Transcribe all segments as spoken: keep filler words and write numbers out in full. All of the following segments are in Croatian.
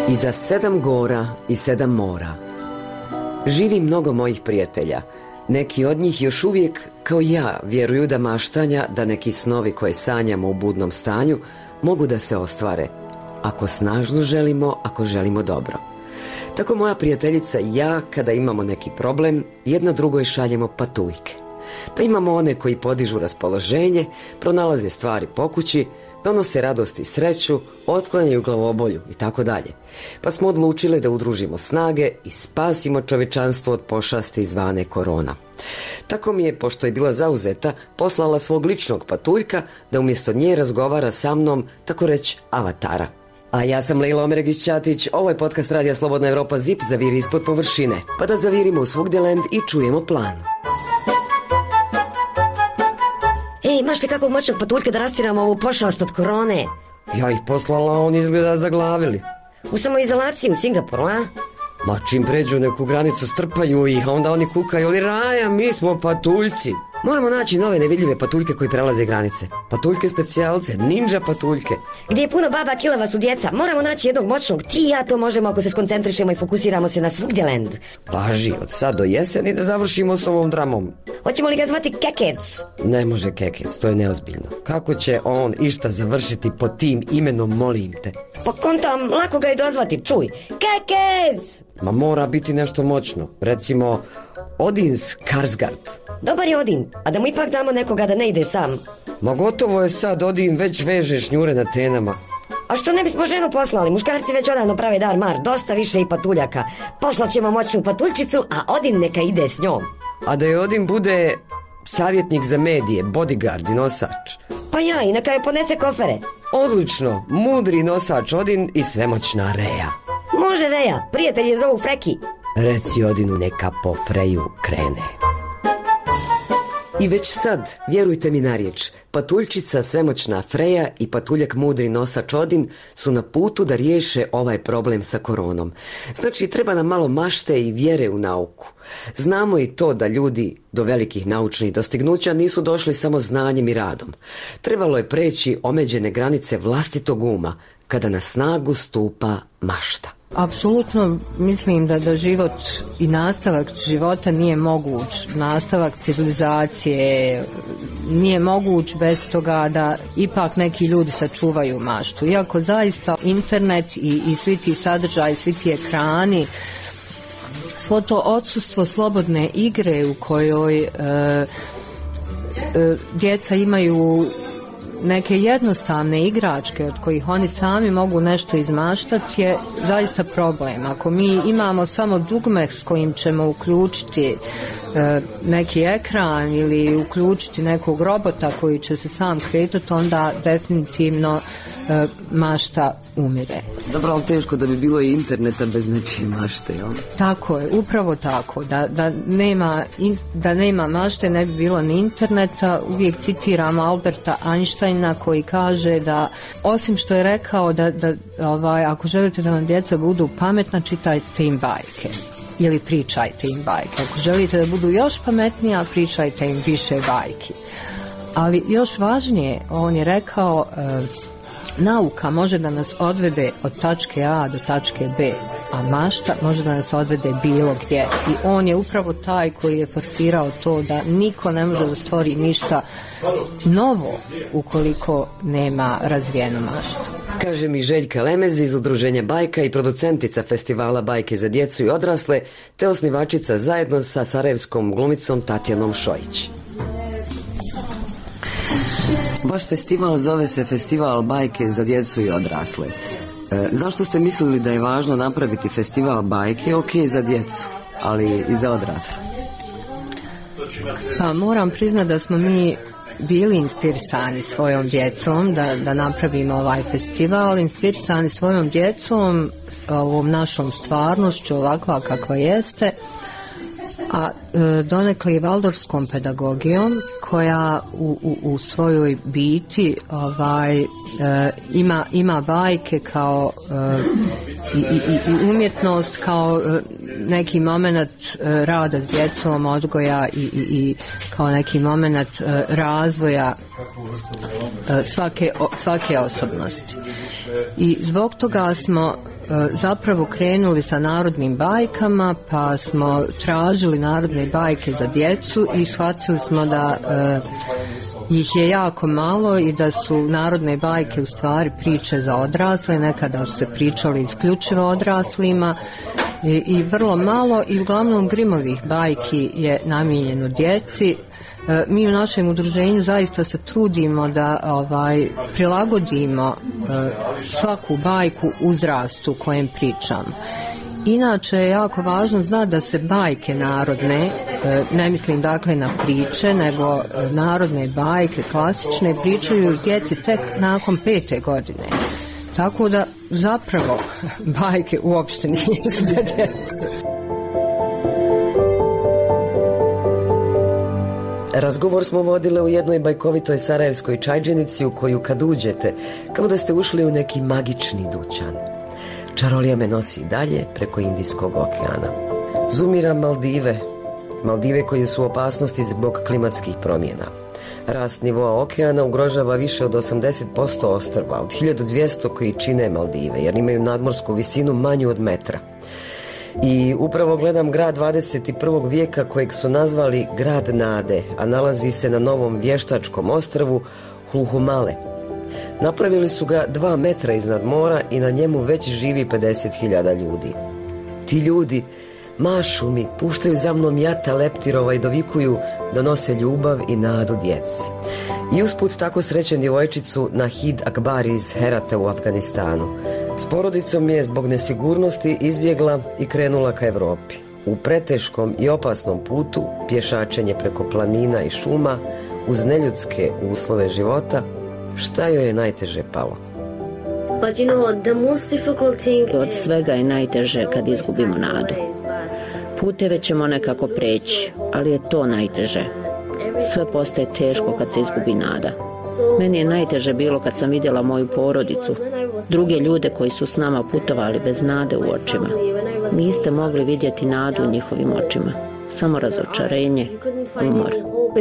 Iza sedam gora i sedam mora živi mnogo mojih prijatelja. Neki od njih još uvijek, kao ja, vjeruju da maštanja, da neki snovi koje sanjamo u budnom stanju mogu da se ostvare, ako snažno želimo, ako želimo dobro. Tako moja prijateljica i ja, kada imamo neki problem, jedna drugoj šaljemo patuljke. Pa imamo one koji podižu raspoloženje, pronalaze stvari po kući, donose radost i sreću, otklanjaju glavobolju i tako dalje. Pa smo odlučili da udružimo snage i spasimo čovječanstvo od pošasti zvane korona. Tako mi je, pošto je bila zauzeta, poslala svog ličnog patuljka da umjesto nje razgovara sa mnom, tako reći avatara. A ja sam Lejla Omeregić-Ćatić, ovo je podcast Radija Slobodna Evropa Zip, zaviri ispod površine. Pa da zavirimo u svugdjeland i čujemo plan. Ej, imaš li kakvog moćnog patuljka da rastiramo ovu pošast od korone? Ja ih poslala, oni izgleda zaglavili. U samoizolaciji u Singapuru, a? Ma čim pređu neku granicu strpaju ih, a onda oni kukaju, ali Raja, mi smo patuljci. Moramo naći nove nevidljive patuljke koji prelaze granice. Patuljke specijalce, ninja patuljke. Gdje je puno baba, kilava su djeca. Moramo naći jednog moćnog. Ti i ja to možemo ako se skoncentrišemo i fokusiramo se na svugdjeland. Važi, od sad do jeseni da završimo s ovom dramom. Hoćemo li ga zvati Kekec? Ne može Kekec, to je neozbiljno. Kako će on išta završiti pod tim imenom, molim te? Pa kontam, lako ga je dozvati, čuj. Kekec! Ma mora biti nešto moćno. Recimo, Odin Skarsgård. Dobar je Odin, a da mu ipak damo nekoga da ne ide sam. Ma gotovo je sad, Odin već veže šnjure na tenama. A što ne bismo ženu poslali? Muškarci već odavno prave dar mar, dosta više i patuljaka. Poslaćemo moćnu patuljčicu, a Odin neka ide s njom. A da je Odin bude savjetnik za medije, bodyguard i nosač. Pa ja, i neka je ponese kofere. Odlično, mudri nosač Odin i svemoćna Reja. Može Reja, prijatelji je zovu Freki. Reci Odinu neka po Freju krene. I već sad, vjerujte mi na riječ, patuljčica svemoćna Freja i patuljak mudri nosač Odin su na putu da riješe ovaj problem sa koronom. Znači, treba nam malo mašte i vjere u nauku. Znamo i to da ljudi do velikih naučnih dostignuća nisu došli samo znanjem i radom. Trebalo je preći omeđene granice vlastitog uma, kada na snagu stupa mašta. Apsolutno mislim da, da život i nastavak života nije moguć, nastavak civilizacije nije moguć bez toga da ipak neki ljudi sačuvaju maštu. Iako zaista internet i, i svi ti sadržaji, svi ti ekrani, svo to odsustvo slobodne igre u kojoj e, e, djeca imaju neke jednostavne igračke od kojih oni sami mogu nešto izmaštati je zaista problem. Ako mi imamo samo dugme s kojim ćemo uključiti e, neki ekran ili uključiti nekog robota koji će se sam kretati, onda definitivno e, mašta umire. Dobro, ali teško da bi bilo i interneta bez nečije mašte, jel? Tako je, upravo tako. Da, da, nema, da nema mašte ne bi bilo ni interneta. Uvijek citiram Alberta Einsteina koji kaže da, osim što je rekao da, da ovaj, ako želite da vam djeca budu pametna, čitajte im bajke. Ili pričajte im bajke. Ako želite da budu još pametnija, pričajte im više bajki. Ali još važnije, on je rekao... Uh, nauka može da nas odvede od tačke A do tačke B, a mašta može da nas odvede bilo gdje. I on je upravo taj koji je forsirao to da niko ne može da stvori ništa novo ukoliko nema razvijenu maštu. Kaže mi Željka Lemez iz Udruženja Bajka i producentica festivala Bajke za djecu i odrasle, te osnivačica zajedno sa sarajevskom glumicom Tatjanom Šojić. Vaš festival zove se Festival Bajke za djecu i odrasle. E, zašto ste mislili da je važno napraviti festival bajke, ok, za djecu, ali i za odrasle? Pa moram priznati da smo mi bili inspirisani svojom djecom da, da napravimo ovaj festival, inspirisani svojom djecom, ovom našom stvarnošću ovakva kakva jeste, a e, donekle i valdorfskom pedagogijom koja u, u, u svojoj biti ovaj, e, ima, ima bajke kao e, i, i, i umjetnost kao e, neki moment e, rada s djecom, odgoja i, i, i kao neki moment e, razvoja svake, svake osobnosti. I zbog toga smo zapravo krenuli sa narodnim bajkama, pa smo tražili narodne bajke za djecu i shvatili smo da e, ih je jako malo i da su narodne bajke u stvari priče za odrasle, nekada su se pričali isključivo odraslima i, i vrlo malo i uglavnom Grimovih bajki je namijenjeno djeci. E, mi u našem udruženju zaista se trudimo da ovaj, prilagodimo e, svaku bajku uzrastu kojem pričam. Inače je jako važno znati da se bajke narodne, e, ne mislim dakle na priče, nego narodne bajke, klasične, pričaju djeci tek nakon pete godine. Tako da zapravo bajke uopšte nisu za djecu. Razgovor smo vodile u jednoj bajkovitoj sarajevskoj čajđenici u koju kad uđete, kao da ste ušli u neki magični dućan. Čarolija me nosi dalje preko Indijskog okeana. Zumiram Maldive, Maldive koje su u opasnosti zbog klimatskih promjena. Rast nivoa okeana ugrožava više od osamdeset posto ostrva, od hiljadu dvjesto koji čine Maldive, jer imaju nadmorsku visinu manju od metra. I upravo gledam grad dvadeset prvog vijeka kojeg su nazvali grad nade, a nalazi se na novom vještačkom ostrvu Hluhumale. Napravili su ga dva metra iznad mora i na njemu već živi pedeset hiljada ljudi. Ti ljudi mašu mi, puštaju za mnom jata leptirova i dovikuju da nose ljubav i nadu djeci. I usput tako srećem djevojčicu Nahid Akbar iz Herata u Afganistanu. S porodicom je zbog nesigurnosti izbjegla i krenula ka Europi. U preteškom i opasnom putu, pješačenje preko planina i šuma, uz neljudske uslove života, šta joj je najteže palo? But you know, the most difficult thing... Od svega je najteže kad izgubimo nadu. Puteve ćemo nekako preći, ali je to najteže. Sve postaje teško kad se izgubi nada. Meni je najteže bilo kad sam vidjela moju porodicu, druge ljude koji su s nama putovali bez nade u očima. Niste mogli vidjeti nadu u njihovim očima, samo razočarenje, umor.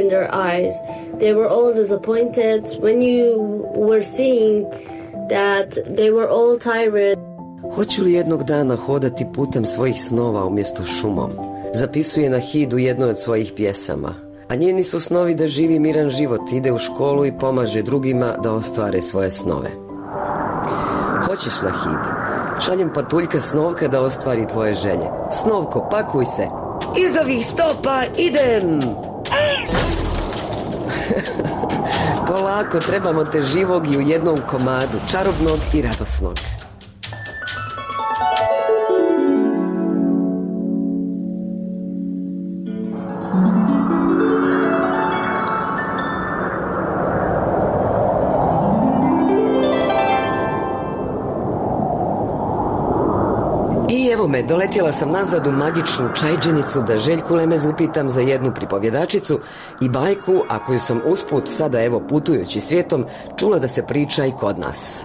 They were all disappointed when you were seeing that they were all tired. Hoću li jednog dana hodati putem svojih snova umjesto šumom? Zapisuje Nahid u jednoj od svojih pjesama. A njeni su snovi da živi miran život, ide u školu i pomaže drugima da ostvare svoje snove. Hoćeš, Nahid? Šaljem patuljka Snovka da ostvari tvoje želje. Snovko, pakuj se. Iz ovih stopa idem! Polako, trebamo te živog i u jednom komadu, čarobnog i radosnog. I evo me, doletjela sam nazad u magičnu čajđenicu da Željku Lemez upitam za jednu pripovjedačicu i bajku, a koju sam usput sada evo putujući svijetom čula da se priča i kod nas.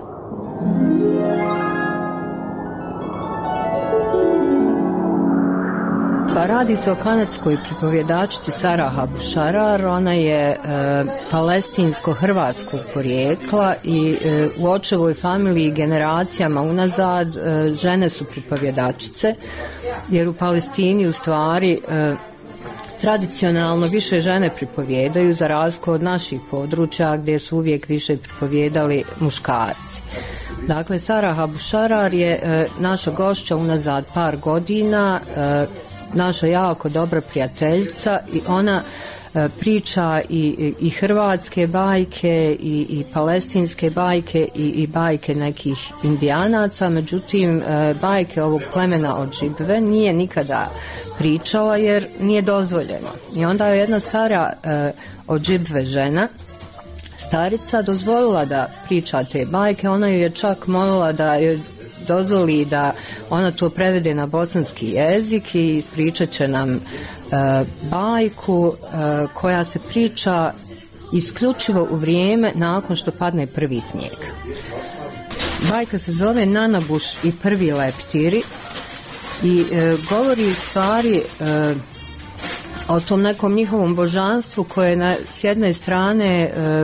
Pa radi se o kanadskoj pripovjedačici Sarah Abu-Sharar. Ona je e, palestinsko-hrvatskog porijekla i e, u očevoj familiji generacijama unazad e, žene su pripovjedačice, jer u Palestini u stvari e, tradicionalno više žene pripovjedaju za razliku od naših područja gdje su uvijek više pripovjedali muškarci. Dakle, Sarah Abu-Sharar je e, naša gošća unazad par godina, e, naša jako dobra prijateljica i ona e, priča i, i hrvatske bajke i, i palestinske bajke i, i bajke nekih indijanaca, međutim e, bajke ovog plemena Odžibve nije nikada pričala jer nije dozvoljeno. I onda je jedna stara e, Odžibve žena, starica, dozvolila da priča te bajke. Ona ju je čak molila da joj dozvoli da ona to prevede na bosanski jezik i ispričat će nam e, bajku e, koja se priča isključivo u vrijeme nakon što padne prvi snijeg. Bajka se zove Nanabuš i prvi leptiri i e, govori u stvari e, o tom nekom njihovom božanstvu koje na, s jedne strane e,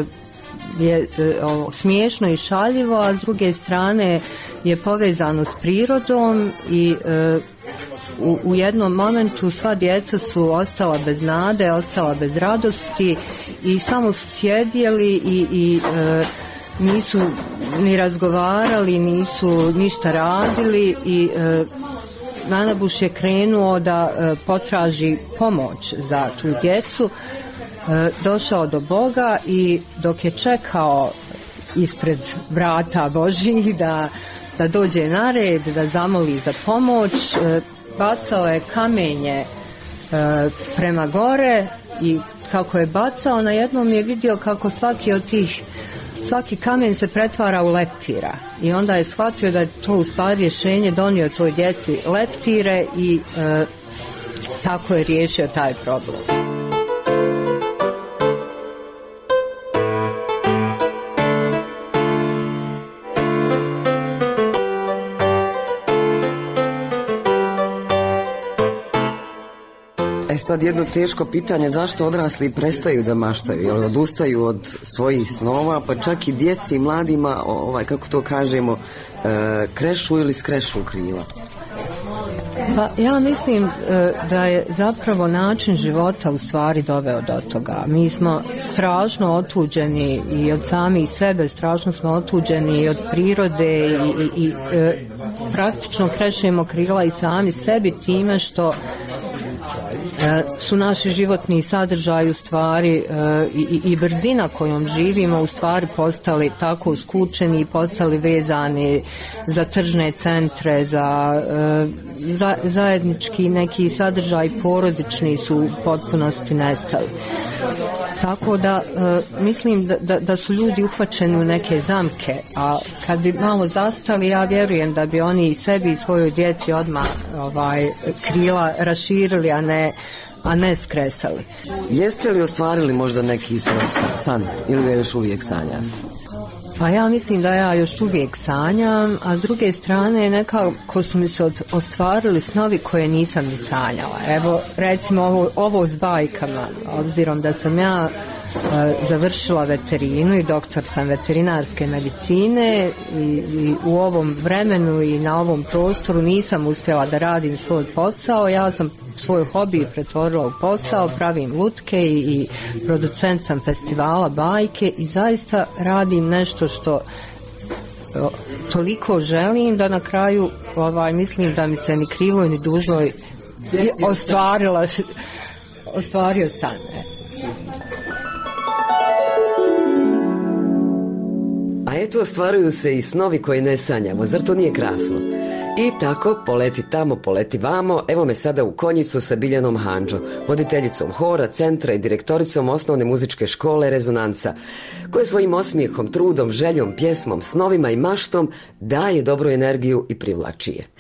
je o, smiješno i šaljivo, a s druge strane je povezano s prirodom i e, u, u jednom momentu sva djeca su ostala bez nade, ostala bez radosti i samo su sjedjeli i, i e, nisu ni razgovarali, nisu ništa radili i e, Nanabuš je krenuo da e, potraži pomoć za tu djecu, e, došao do Boga i dok je čekao ispred vrata Božjih da, da dođe na red, da zamoli za pomoć, e, bacao je kamenje e, prema gore i kako je bacao, na jednom je vidio kako svaki od tih svaki kamen se pretvara u leptira i onda je shvatio da je to u stvari rješenje, donio toj djeci leptire i e, tako je riješio taj problem. E sad jedno teško pitanje, zašto odrasli prestaju da maštaju, jel odustaju od svojih snova, pa čak i djeci i mladima, ovaj, kako to kažemo, e, krešu ili skrešu krila? Pa ja mislim e, da je zapravo način života u stvari doveo do toga. Mi smo strašno otuđeni i od samih sebe, strašno smo otuđeni i od prirode i, i, i e, praktično krešemo krila i sami sebi time što su naši životni sadržaji u stvari e, i, i brzina kojom živimo u stvari postali tako skučeni i postali vezani za tržne centre, za, e, za zajednički neki sadržaj porodični su u potpunosti nestali. Tako da e, mislim da, da, da su ljudi uhvaćeni u neke zamke, a kad bi malo zastali, ja vjerujem da bi oni i sebi i svojoj djeci odmah ovaj, krila raširili, a ne a ne skresali. Jeste li ostvarili možda neki svoj san ili ga još uvijek sanjate? Pa ja mislim da ja još uvijek sanjam, a s druge strane nekako su mi se od, ostvarili snovi koje nisam ni sanjala. Evo recimo ovo, ovo s bajkama, obzirom da sam ja e, završila veterinu i doktor sam veterinarske medicine i, i u ovom vremenu i na ovom prostoru nisam uspjela da radim svoj posao. Ja sam svoj hobi pretvorila u posao, pravim lutke i, i producent sam festivala bajke i zaista radim nešto što o, toliko želim da na kraju ovaj, mislim da mi se ni krivo ni dužno ostvarila ostvario san. A eto, ostvaruju se i snovi koje ne sanjamo, zar to nije krasno? I tako, poleti tamo, poleti vamo, evo me sada u Konjicu sa Biljanom Handžo, voditeljicom hora, centra i direktoricom osnovne muzičke škole Rezonanca, koja svojim osmijehom, trudom, željom, pjesmom, snovima i maštom daje dobru energiju i privlači je.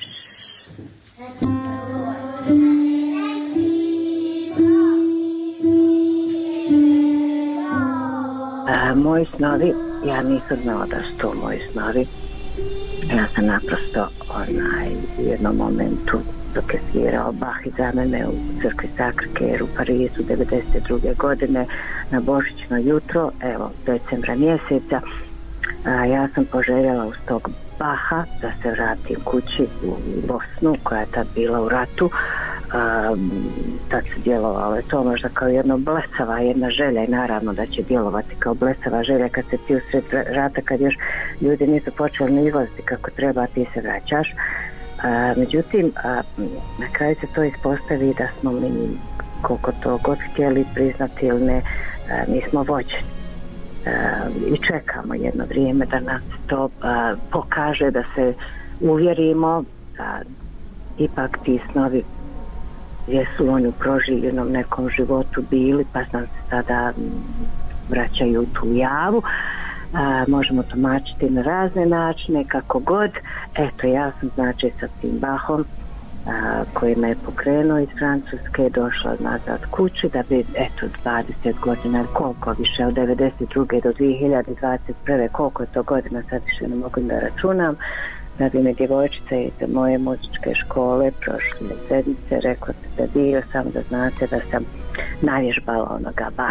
A, moji snovi, ja nisam znala da su to moji snovi. Ja sam naprosto onaj, u jednom momentu dok je svirao Bach iza mene u crkvi Sacré-Cœur u Parizu devedeset druge godine na božićno jutro, evo decembra mjeseca, a, ja sam poželjela uz tog Baha da se vratim kući u Bosnu koja je tad bila u ratu. A, tad se djelovalo je to možda kao jedna blesava jedna želja i naravno da će djelovati kao blesava želja kad se ti usred rata, kad još ljudi nisu počeli ni izlaziti kako treba, ti se vraćaš. A, međutim a, na kraju se to ispostavi da smo mi, koliko to god htjeli priznati ili ne, a, mi smo vođeni. Uh, i čekamo jedno vrijeme da nas to uh, pokaže, da se uvjerimo da ipak ti snovi jesu oni u proživljenom nekom životu bili, pa nam se sada vraćaju tu javu. Uh, možemo tumačiti na razne načine, kako god. Eto, ja sam znači sa tim Bachom a, koji me je pokrenuo iz Francuske, došla nazad kući da bi, eto, dvadeset godina, koliko više, od devedeset druge do dvije hiljade dvadeset prve, koliko je to godina, sad više ne mogu da računam, da bi me djevojčica iz moje muzičke škole prošle sedmice rekla da bio, samo da znate da sam navježbala onoga Baha.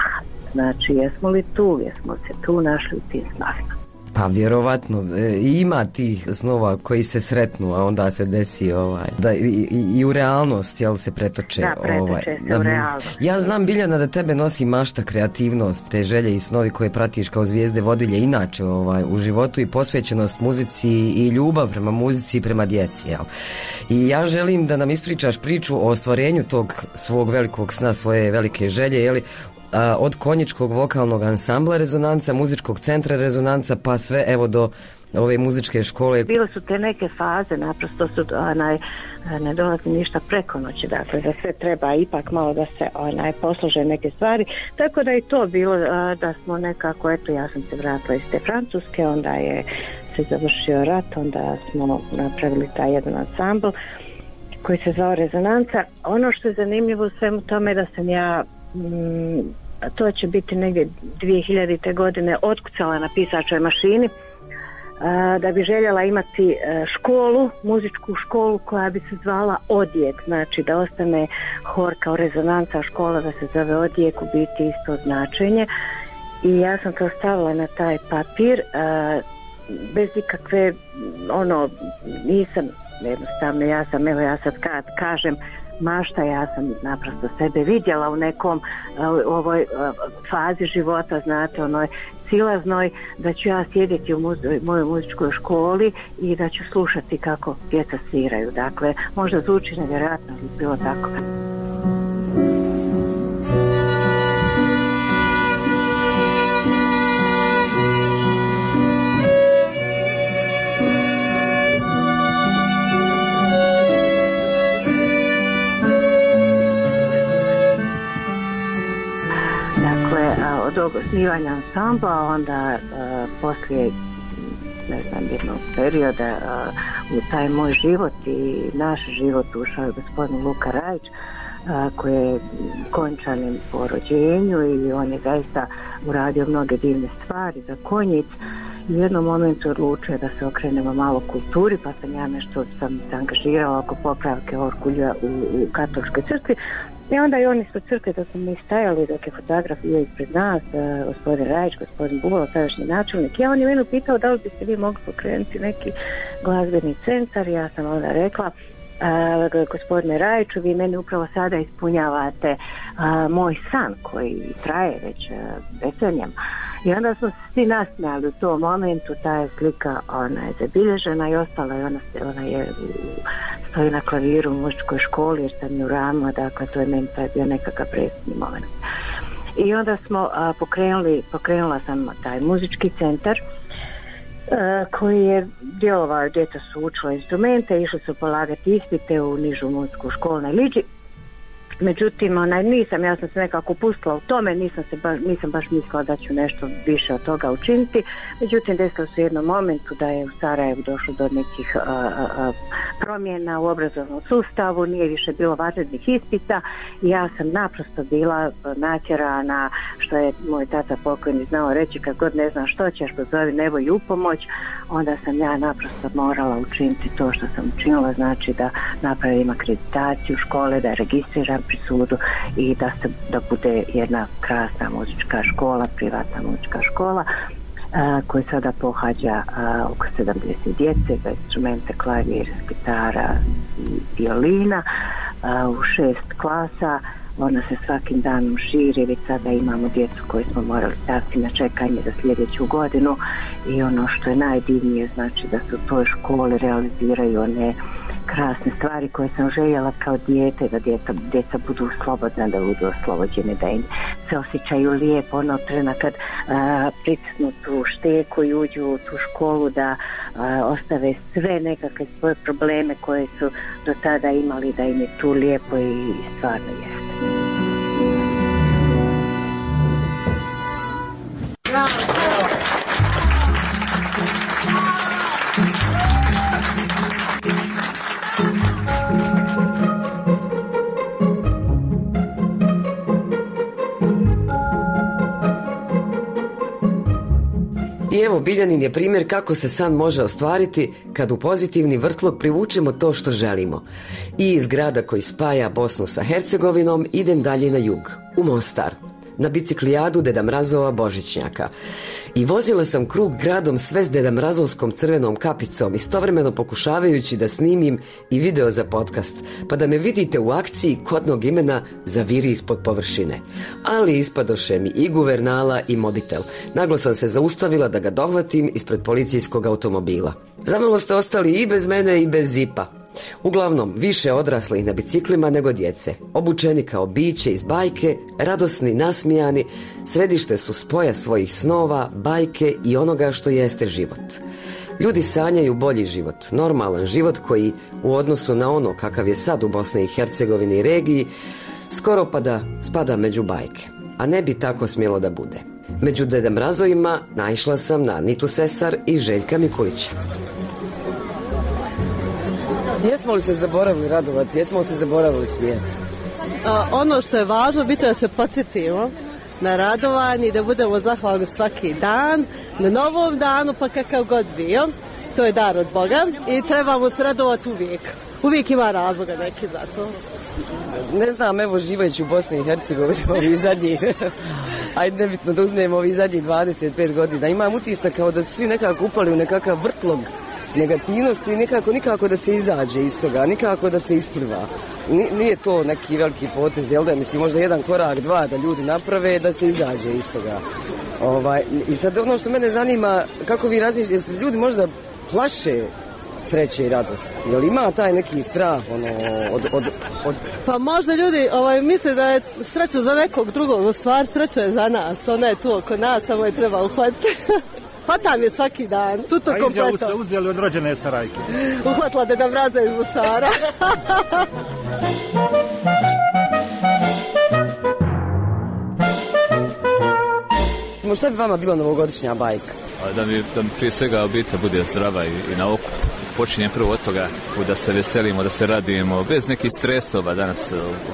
znači jesmo li tu, jesmo se tu našli u tim snovima. Pa vjerovatno e, ima tih snova koji se sretnu, a onda se desi ovaj, da i, i, i u realnost, jel, se pretoče. Da, pretoče ovaj, se u realnost. Ja znam, Biljana, da tebe nosi mašta, kreativnost, te želje i snovi koje pratiš kao zvijezde vodilje inače ovaj, u životu i posvećenost muzici i ljubav prema muzici i prema djeci, jel? I ja želim da nam ispričaš priču o ostvarenju tog svog velikog sna, svoje velike želje, jeli, A, od konjičkog vokalnog ansambla Rezonanca, muzičkog centra Rezonanca, pa sve evo do ove muzičke škole. Bile su te neke faze, naprosto su onaj, ne dolazi ništa preko noći, dakle za sve treba ipak malo da se onaj, poslože neke stvari, tako da je to bilo da smo nekako, eto ja sam se vratila iz te Francuske, onda je se završio rat, onda smo napravili taj jedan ansambl koji se zvao Rezonanca. Ono što je zanimljivo u svemu tome da sam ja Mm, to će biti negdje dvije hiljadite godine otkucala na pisačoj mašini a, da bi željela imati a, školu, muzičku školu koja bi se zvala Odjek, znači da ostane hor kao Rezonanca, škola da se zove Odjek, u biti isto značenje, i ja sam to stavila na taj papir a, bez ikakve ono, nisam jednostavno, ja sam, evo ja sad kad kažem mašta, ja sam naprosto sebe vidjela u nekom uh, ovoj uh, fazi života, znate, onoj silaznoj, da ću ja sjediti u muzi- mojoj muzičkoj školi i da ću slušati kako djeca sviraju. Dakle, možda zvuči nevjerojatno, ali bilo tako. Od osnivanja ansambla, onda uh, poslije ne znam jednog perioda uh, u taj moj život i naš život ušao je gospodin Luka Rajić, uh, koji je konjčanin po rođenju i on je zaista uradio mnoge divne stvari za Konjic. U jednom momentu odlučio da se okrenemo malo kulturi, pa sam ja nešto sam se angažirala oko popravke orgulja u, u katoličkoj crkvi. I onda i oni ispred crkve, da smo mi stajali, dok je fotograf bio ispred nas, uh, gospodin Rajić, gospodin Bubalo, tadašnji načelnik. Ja on je mene pitao da li biste vi mogli pokrenuti neki glazbeni centar. Ja sam onda rekla, uh, gospodine Rajiću, vi meni upravo sada ispunjavate uh, moj san koji traje već uh, decenijama. I onda smo se svi nasmijali u tom momentu, ta je slika, ona je zabilježena i ostala je, ona, ona je stoji na klaviru u muzičkoj školi jer sam ju ravno, dakle to je meni taj bio nekakav presudni moment. I onda smo a, pokrenuli, pokrenula sam taj muzički centar a, koji je djelovao, djeca su učila instrumente, išli su polagati ispite u nižu muzičku školu na Liđi. Međutim, onaj, nisam, ja sam se nekako pustila u tome, nisam, se ba, nisam baš mislila da ću nešto više od toga učiniti. Međutim, desilo se u jednom momentu da je u Sarajevu došlo do nekih a, a, promjena u obrazovnom sustavu, nije više bilo vanrednih ispita i ja sam naprosto bila natjerana, što je moj tata pokojni znao reći, kad god ne znam što ćeš, pozovi nebo i upomoć, onda sam ja naprosto morala učiniti to što sam učinila, znači da napravim akreditaciju škole, da registriram pri sudu i da se da bude jedna krasna muzička škola, privatna muzička škola a, koja sada pohađa a, oko sedamdeset djece za instrumente klavir, gitara i violina a, u šest klasa. Ona se svakim danom širi, već sada imamo djecu koju smo morali staviti na čekanje za sljedeću godinu i ono što je najdivnije, znači da se u toj školi realiziraju one krasne stvari koje sam željela kao dijete, da djeca, djeca budu slobodna, da budu oslobođene, da im se osjećaju lijepo ono trena kad a, pritisnu tu šteku i uđu u tu školu, da a, ostave sve nekakve svoje probleme koje su do tada imali, da im je tu lijepo i stvarno jeste. I evo, Biljanin je primjer kako se san može ostvariti kad u pozitivni vrtlog privučemo to što želimo. I iz grada koji spaja Bosnu sa Hercegovinom idem dalje na jug, u Mostar. na biciklijadu Deda Mrazova božićnjaka. I vozila sam krug gradom sve s Deda Mrazovskom crvenom kapicom, istovremeno pokušavajući da snimim i video za podcast, pa da me vidite u akciji kodnog imena zaviri ispod površine. Ali ispadoše mi i guvernala i mobitel. Naglo sam se zaustavila da ga dohvatim ispred policijskog automobila. Zamalo ste ostali i bez mene i bez zipa. Uglavnom, više odraslih na biciklima nego djece. Obučeni kao biće iz bajke, radosni, nasmijani, središte su spoja svojih snova, bajke i onoga što jeste život. Ljudi sanjaju bolji život, normalan život koji, u odnosu na ono kakav je sad u Bosni i Hercegovini i regiji, skoro pa da spada među bajke. A ne bi tako smjelo da bude. Među Deda Mrazovima naišla sam na Anitu Sesar i Željka Mikulića. Jesmo li se zaboravili radovati? Jesmo li se zaboravili smijeti? Ono što je važno, bitno je da se podsjetimo na radovanje i da budemo zahvalni svaki dan, na novom danu, pa kakav god bio. To je dar od Boga i trebamo se radovati uvijek. Uvijek ima razloga neki za to. Ne znam, evo živajući u Bosni i Hercegovini ovih zadnjih, ajde nebitno da uzmemo ovih zadnjih dvadeset pet godina, imam utisak kao da su svi nekako upali u nekakav vrtlog negativnosti i nikako, nikako da se izađe iz toga, nikako da se ispliva. Nije to neki veliki potez, jel da? Mislim, možda jedan korak, dva da ljudi naprave da se izađe iz toga. Ovaj, I sad ono što mene zanima, kako vi razmišljate, jel se ljudi možda plaše sreće i radost? Jel ima taj neki strah ono, od, od, od... Pa možda ljudi ovaj, misle da je sreća za nekog drugog, u stvar sreća je za nas, ona je tu oko nas, samo je treba uhvatiti. Hvatam je svaki dan, tuto kompleto. A izjavu ste uzeli od rođene Sarajke. Uhvatila Deda Mraza iz Mosara. Šta bi vama bila novogodišnja bajka? Da mi, da mi prije svega obitelj bude zdrava i, i na okupu. Počinjem prvo od toga da se veselimo, da se radujemo, bez nekih stresova danas,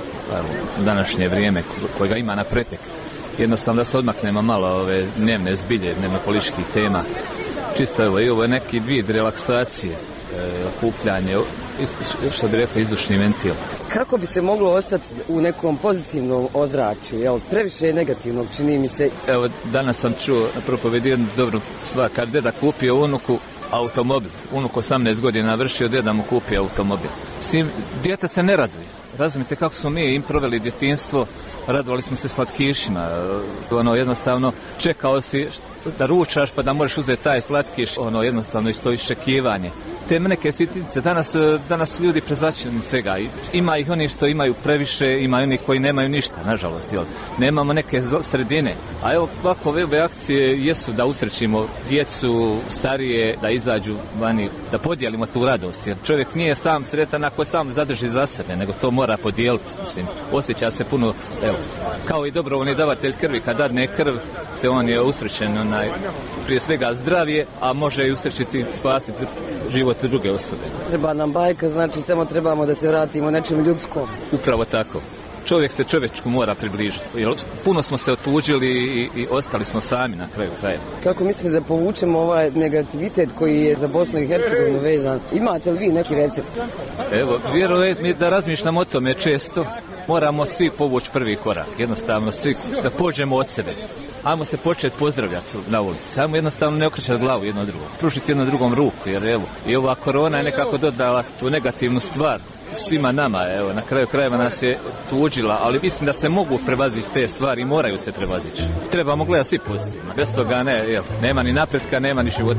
u današnje vrijeme kojega ima na pretek. Jednostavno da se odmaknemo malo ove dnevne zbilje, dnevno političkih tema. Čisto evo, i ovo je neki vid relaksacije, e, okupljanje, što bi rekao, izdušni ventil. Kako bi se moglo ostati u nekom pozitivnom ozračju, jel? Previše je negativnog, čini mi se. Evo, danas sam čuo na propovedi jednu dobru stvar, kad deda kupio unuku automobil, unuk osamnaest godina vršio, deda mu kupio automobil. Svim, dijete se ne raduje. Razumite kako smo mi im proveli djetinjstvo, radovali smo se slatkišima, ono jednostavno čekao si da ručaš pa da možeš uzeti taj slatkiš, ono jednostavno isto iščekivanje. Te neke sitnice, danas, danas ljudi prezačeni svega, ima ih oni što imaju previše, ima oni koji nemaju ništa, nažalost, jel? Nemamo neke sredine, a evo ovako ove akcije jesu da usrećimo djecu, starije, da izađu vani, da podijelimo tu radost, jer čovjek nije sam sretan ako sam zadrži za sebe, nego to mora podijeliti, mislim, osjeća se puno, evo, kao i dobrovoljni davatelj krvi, kad dadne krv, te on je usrećen, onaj, prije svega zdravije, a može i usrećiti, spasiti život druge osobe. Treba nam bajka, znači samo trebamo da se vratimo nečem ljudskom. Upravo tako. Čovjek se čovječku mora približiti. Puno smo se otuđili i, i ostali smo sami na kraju kraja. Kako mislite da povučemo ovaj negativitet koji je za Bosnu i Hercegovinu vezan? Imate li vi neki recept? Evo, vjerujte mi da razmišljam o tome često. Moramo svi povući prvi korak. Jednostavno svi da pođemo od sebe. Ajmo se početi pozdravljati na ulici. Ajmo jednostavno ne okrećati glavu jedno drugom. Pružiti jedno drugom ruku, jer evo, i ova korona je nekako dodala tu negativnu stvar svima nama. Evo, na kraju krajeva nas je tuđila, ali mislim da se mogu prevazići te stvari i moraju se prevazići. Trebamo gledati svi pozitivno. Bez toga ne, evo, nema ni napretka, nema ni života.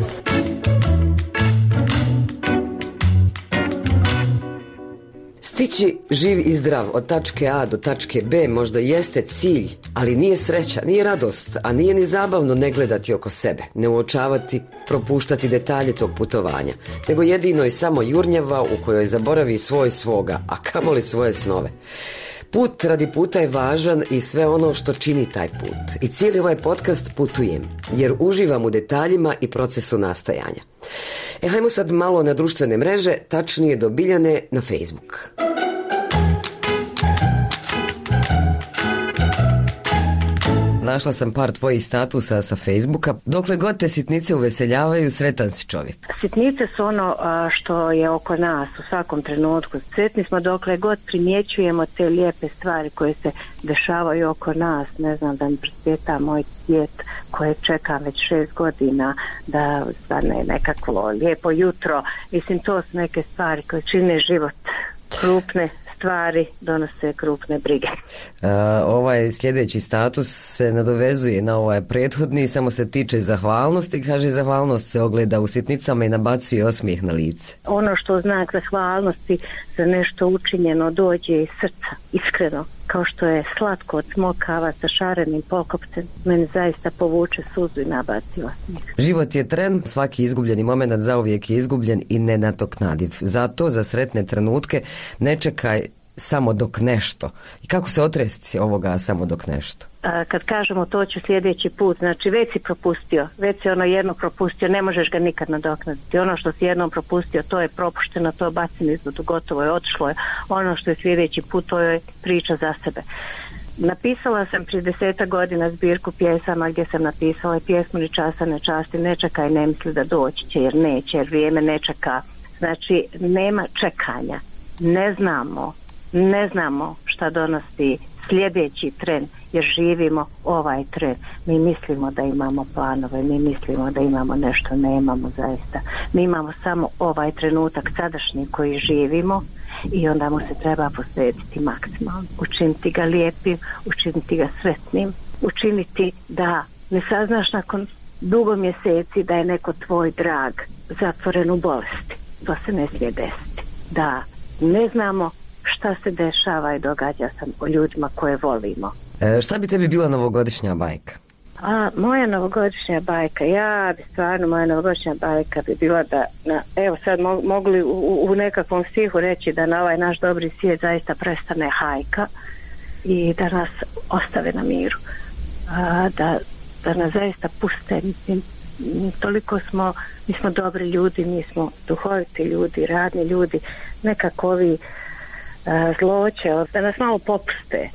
Stići živ i zdrav od tačke A do tačke B možda jeste cilj, ali nije sreća, nije radost, a nije ni zabavno ne gledati oko sebe, ne uočavati, propuštati detalje tog putovanja, nego jedino i samo jurnjava u kojoj zaboravi svoj svoga, a kamoli svoje snove. Put radi puta je važan i sve ono što čini taj put. I cijeli ovaj podcast putujem, jer uživam u detaljima i procesu nastajanja. E, hajmo sad malo na društvene mreže, tačnije do Biljane na Facebook. našla sam par tvojih statusa sa Facebooka. Dokle god te sitnice uveseljavaju, sretan si čovjek. Sitnice su ono a, što je oko nas u svakom trenutku. Sretni smo dokle god primjećujemo te lijepe stvari koje se dešavaju oko nas. Ne znam, da mi prosvjeta moj djet koje čekam već šest godina da stane nekakvo lijepo jutro. Mislim, to su neke stvari koje čine život. Krupne stvari donose krupne brige. Uh, ovaj sljedeći status se nadovezuje na ovaj prethodni, samo se tiče zahvalnosti. Kaže, zahvalnost se ogleda u sitnicama i nabacuje osmijeh na lice. Ono što znak zahvalnosti za nešto učinjeno dođe iz srca, iskreno, kao što je slatko od smokava sa šarenim pokopcem, meni zaista povuče suzu i nabaci osmijeh. Život je tren, svaki izgubljeni moment zauvijek je izgubljen i nenadoknadiv. Zato za sretne trenutke ne čekaj samo dok nešto. I kako se otresti ovoga samo dok nešto? A, kad kažemo to ću sljedeći put, znači već si propustio, već si ono jedno propustio, ne možeš ga nikad nadoknaditi. Ono što si jednom propustio, to je propušteno, to je baceno izvodu, gotovo je, otišlo je. Ono što je sljedeći put, to je priča za sebe. Napisala sam prije deseta godina zbirku pjesama gdje sam napisala pjesmu Ni časa ne časti, ne čekaj, ne misli da doći će, jer neće, jer vrijeme ne čeka. Znači, nema čekanja. Ne znamo, ne znamo šta donosi sljedeći tren, jer živimo ovaj tren. Mi mislimo da imamo planove, mi mislimo da imamo nešto, nemamo zaista. Mi imamo samo ovaj trenutak sadašnji koji živimo i onda mu se treba posvetiti maksimalno. Učiniti ga lijepim, učiniti ga sretnim, učiniti da ne saznaš nakon dugo mjeseci da je neko tvoj drag zatvoren u bolesti. To se ne smije desiti. Da ne znamo šta se dešava i događa sam o ljudima koje volimo. E, šta bi tebi bila novogodišnja bajka? A, moja novogodišnja bajka, ja bi stvarno, moja novogodišnja bajka bi bila da, na, evo sad mo, mogli u, u nekakvom stihu reći da na ovaj naš dobri svijet zaista prestane hajka i da nas ostave na miru. A, da, da nas zaista puste, mislim, toliko smo, mi smo dobri ljudi, mi smo duhoviti ljudi, radni ljudi, nekako ovi zloće, da nas malo popuste.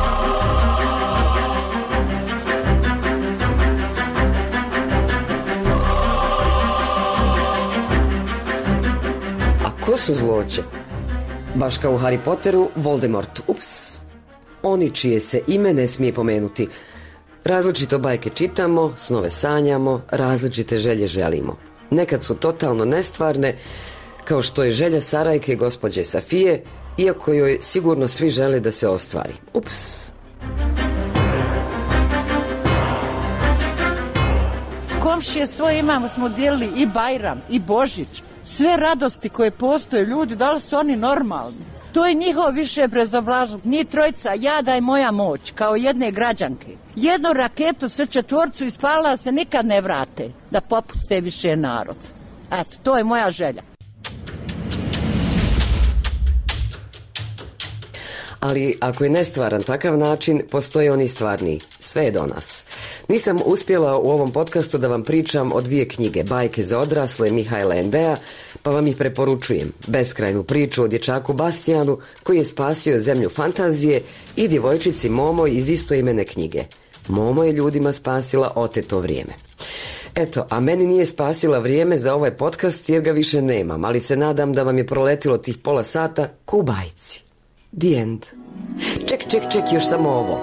A ko su zloće? Baš kao u Harry Potteru, Voldemort. Ups. Oni čije se ime ne smije pomenuti. Različito bajke čitamo, snove sanjamo, različite želje želimo. Nekad su totalno nestvarne, kao što je želja Sarajke, gospođe Safije, iako joj sigurno svi žele da se ostvari. Ups. Komšije svoje imamo, smo dijelili i Bajram, i Božić. Sve radosti koje postoje, ljudi, da li su oni normalni? To je njihov više bezobrazluk. Njih trojica, ja da je moja moć, kao jedne građanke. Jednu raketu sa četvorcu ispalila se nikad ne vrate, da popuste više narod. Eto, to je moja želja. Ali ako je nestvaran takav način, postoje oni stvarni. Sve je do nas. Nisam uspjela u ovom podcastu da vam pričam o dvije knjige, Bajke za odrasle Mihajla Endea, pa vam ih preporučujem. Beskrajnu priču o dječaku Bastijanu koji je spasio zemlju fantazije i djevojčici Momo iz istoimene knjige. Momo je ljudima spasila oteto vrijeme. Eto, a meni nije spasila vrijeme za ovaj podcast jer ga više nemam, ali se nadam da vam je proletilo tih pola sata ko u bajci. The end. Ček, ček, ček, još samo ovo.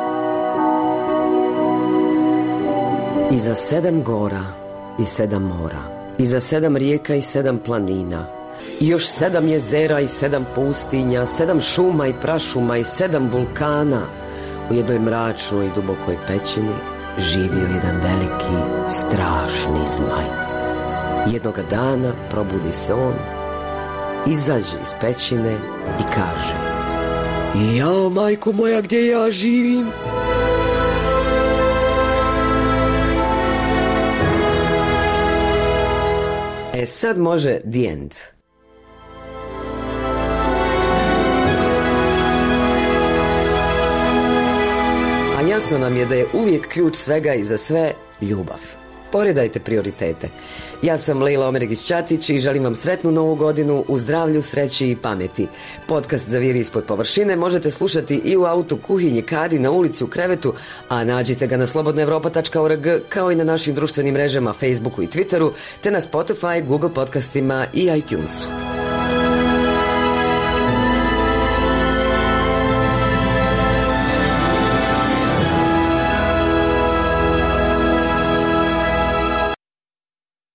Iza sedam gora i sedam mora, iza sedam rijeka i sedam planina, i još sedam jezera i sedam pustinja, sedam šuma i prašuma i sedam vulkana, u jednoj mračnoj i dubokoj pećini živio jedan veliki, strašni zmaj. Jednoga dana probudi se on, izađe iz pećine i kaže: "Ja, majko moja, gdje ja živim?" E sad može the end. A jasno nam je da je uvijek ključ svega i za sve ljubav. rasporedajte prioritete. Ja sam Lejla Omeregić-Ćatić i želim vam sretnu novu godinu u zdravlju, sreći i pameti. Podcast Zaviri ispod površine možete slušati i u autu, kuhinji, kadi, na ulici, u krevetu, a nađite ga na slobodna evropa tačka org kao i na našim društvenim mrežama Facebooku i Twitteru, te na Spotify, Google podcastima i iTunesu.